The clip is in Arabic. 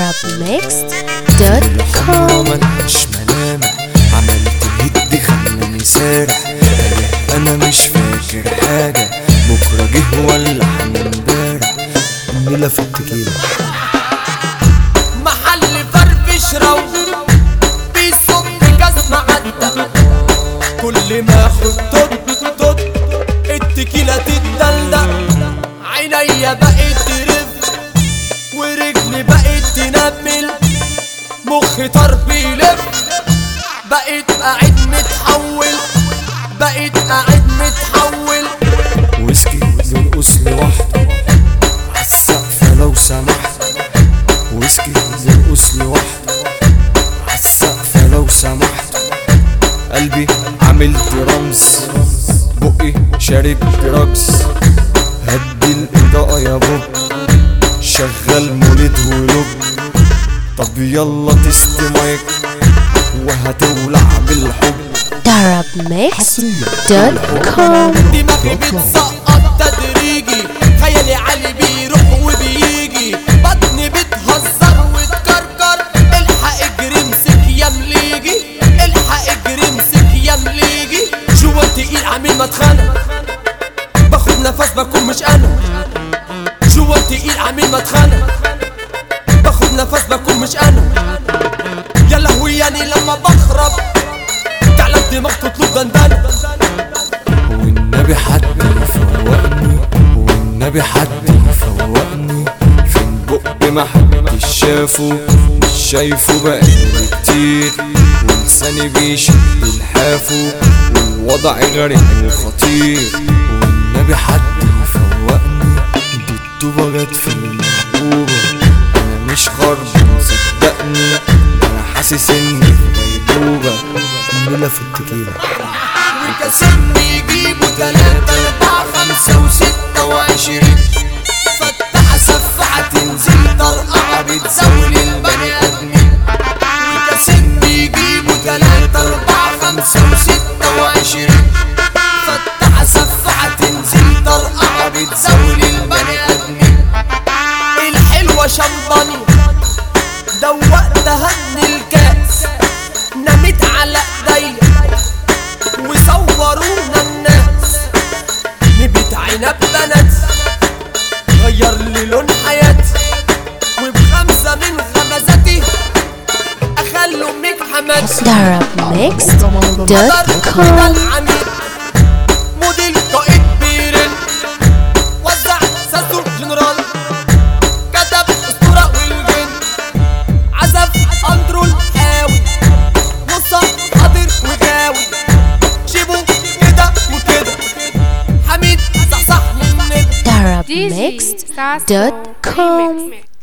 darabmixed.com. ملهاش ملامح عملت هدي خلاني سارح انا مش فاكر حاجة بكرة جه ولا عن امبارح النيلة في التكيلة محل فرفش رو بيصب جزمة عدة كل ما اخد توت التكيلة تتدلدق عينيا بقت ترف ورجلي بقت تنمل مخي طار بيلف بقيت قاعد متحول ويسكي يرقص لوحده عالسقف لو سمحت ويسكي يرقص لوحده عالسقف لو سمحت قلبي عامل رمز بقي شارب دراجز هدي الإضاءة يا بوب شغل مولد ولوب طب يلا تست مايك وهتولع بالحب darabmixed.com. دماغي بتسقط تدريجي خيالي عالي بيروح وبيجي بطني بتهزر وتكركر الحق اجري امسك يا مليجي الحق اجري امسك يا مليجي جوا تقيل عامل ما اتخانق باخد نفس بكون مش انا جوا تقيل عامل ما اتخانق باخد نفس بكون مش انا يا لهوي يعني لما بخرب تعلم دماغ تطلب دندنة والنبي حد يفوقني والنبي حد يفوقني فين بق ما حدش شافه مش شايفه بقالي كتير ولساني بيشد الحافه والوضع غريب وخطير والنبي حد يفوقني دي الطوبة جت في المحبوبة انا مش خربان صدقني انا حاسس اني في غيبوبة النيلة في التكيلة وكاسين بيجيبوا 3 4 5 و6 و20 فتح سفعة تنزل طرقعة بتزول البني ادمين وكاسين بيجيبوا 3 4 5 و6 و20 فتح سفعة تنزل طرقعة بتزول البني ادمين الحلوة شمباني دوقتها من الكاس نمت على ايديا وصورونا الناس نبت عنب بنات غير لي لون حياتي وب5 من غمزاتي اخلي امك حماتي darabmixed.com. موديل قائد بيرن وزع ساسو جنرال كتب اسطورة والجن عزف اندرو الحاوي نصة حاضر وغاوي شيبو كده وكده حميد صحصح من النجم darabmixed.com.